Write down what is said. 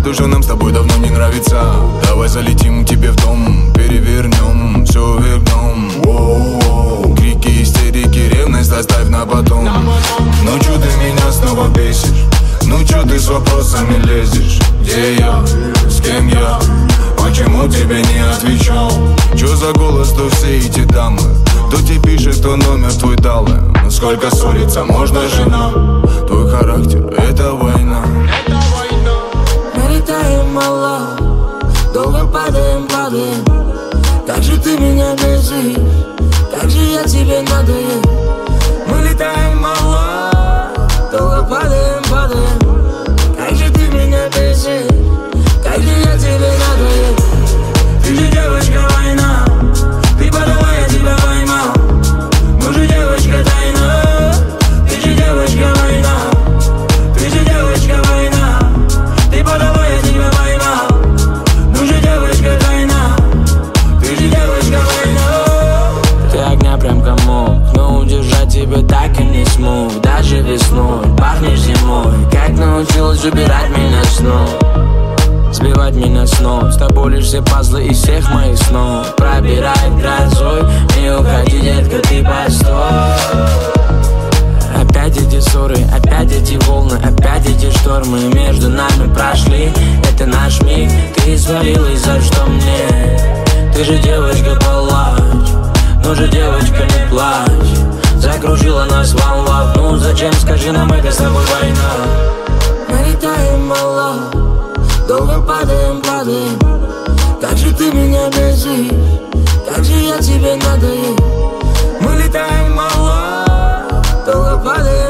то, что нам с тобой давно не нравится. Давай залетим к тебе в дом, перевернем, все вверх дном. Воу-воу. Крики, истерики, ревность оставь на потом. Ну чё ты меня снова бесишь? Ну чё ты с вопросами лезешь? Где я? С кем я? Почему тебе не отвечал? Чё за голос, то все эти дамы? Кто тебе пишет, кто номер твой дал? Ну сколько ссориться можно, жена? Твой характер — это война. Мы летаем мало, долго падаем. Как же ты меня бесишь? Как же я тебе надоел? Мы летаем мало, долго падаем. Как же ты меня бесишь? Как же я тебе надоел? Ты же девочка война, ты подала, я тебя поймал. Мы же девочка тайна, ты же девочка война. Ты же девочка война, ты подала, я тебя поймал. Мы же девочка тайна, ты же девочка война. Ты огня прям комок, но удержать тебя так и не смог. Даже весной пахнешь зимой, как научилась убирать меня снова, сбивать меня с ног. С тобой лишь все пазлы из всех моих снов. Пробирает грозой, не уходи, детка, ты постой. Опять эти ссоры, опять эти волны, опять эти штормы между нами прошли. Это наш миг, ты свалилась, за что мне? Ты же девочка, палач, ну же девочка, не плачь. Закружила нас волна, ну зачем, скажи нам, это с тобой война. Мы летаем мало, долго падаем. Как же ты меня бесишь? Как же я тебе надоел? Мы летаем мало, долго падаем.